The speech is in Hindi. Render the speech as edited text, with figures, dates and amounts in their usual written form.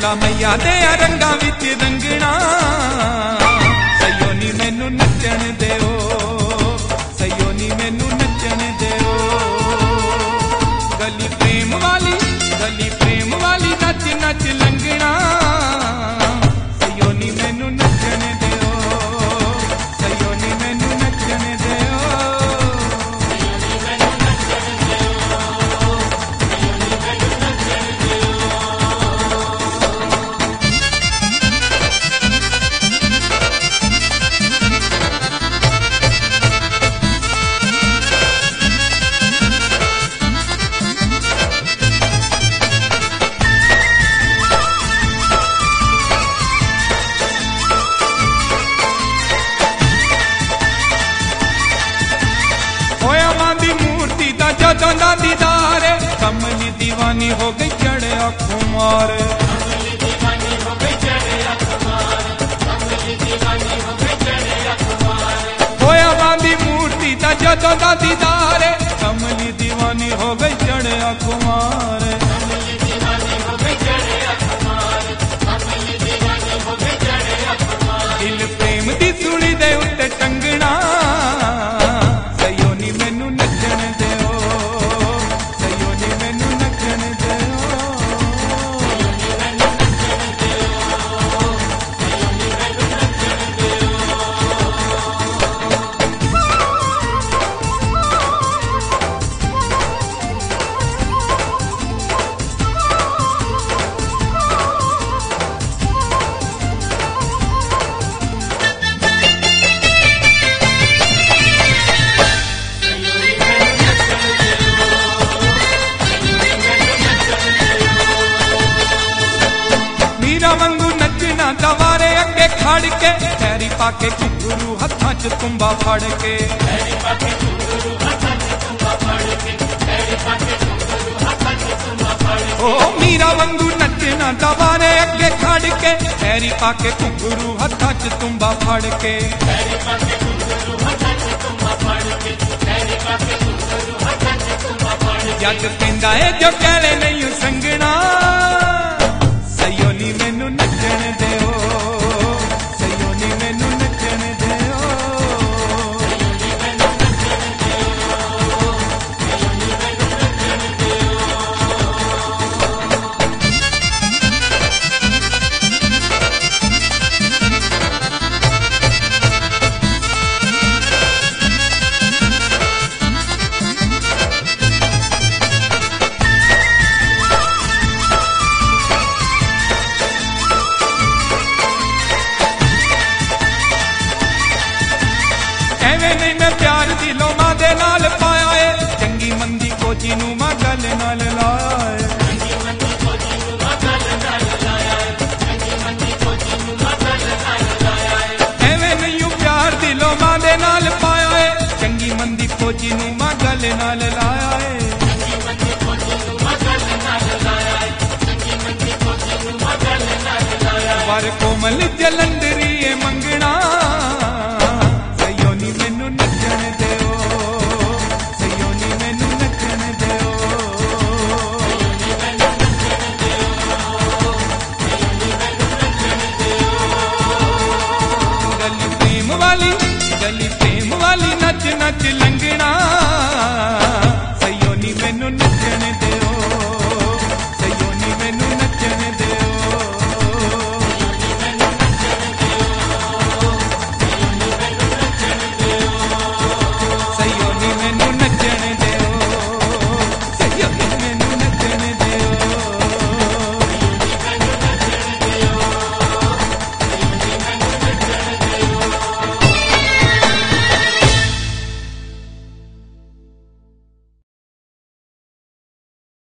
भोला मैया दे रंगा विच रंगना सयो नी मैनू नचण देओ सयो नी मैनू नचण देओ गली प्रेम वाली नच नच लंगना सयो नी मैनू नचण देओ सयो नी मैनू नचण देओ जदों दा दीदार कमली दीवानी हो गई चढ़िया खुमार होया बांदी मूर्ति दा जदों दा दीदार कमली दीवानी हो गई चढ़िया खुमार दिल प्रेम दी सूली दे उत्ते टंगना सयो नी मैनू नचण देओ वांगू नचना दवारे अगे खड़ के पैरी पाके घुंघरू हत्थां च तुम्बा फड़ के ओ मीरा वांगू नचना दवारे अगे खड़ के पैरी पाके घुंघरू हत्थां च तुम्बा फड़ के जग पिंदा है जो कहले नहीं संग